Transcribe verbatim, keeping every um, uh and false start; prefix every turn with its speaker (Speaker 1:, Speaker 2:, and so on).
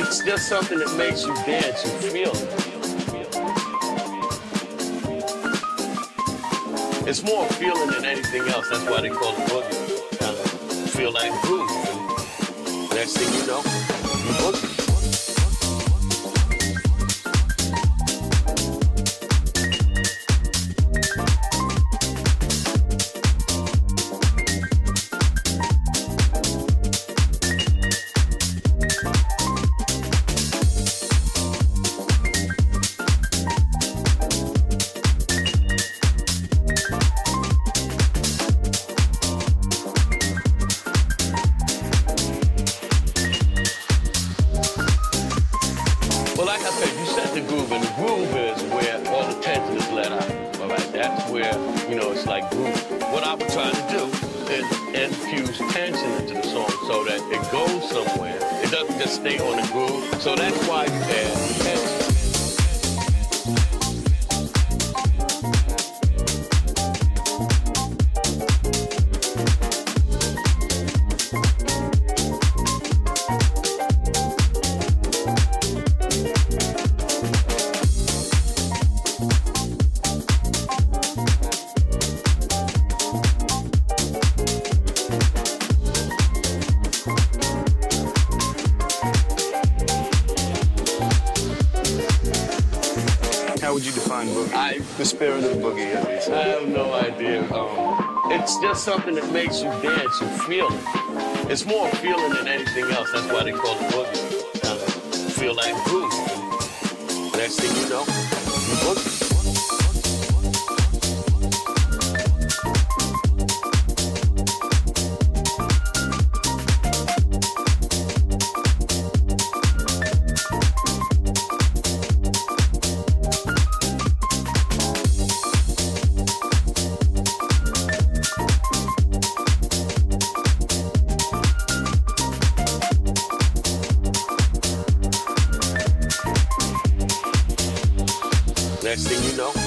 Speaker 1: It's just something that makes you dance, you feel it. It's more feeling than anything else. That's why they call it boogie. Kind of feel like groove. And next thing you know, you boogie. Stay on the groove, so that's why you add tension.
Speaker 2: The spirit of the boogie, at least.
Speaker 1: I have no idea. Um, it's just something that makes you dance, you feel it. It's more feeling than anything else. That's why they call it boogie. Kind of feel like groove. Next thing you know, you boogie. Next thing you know,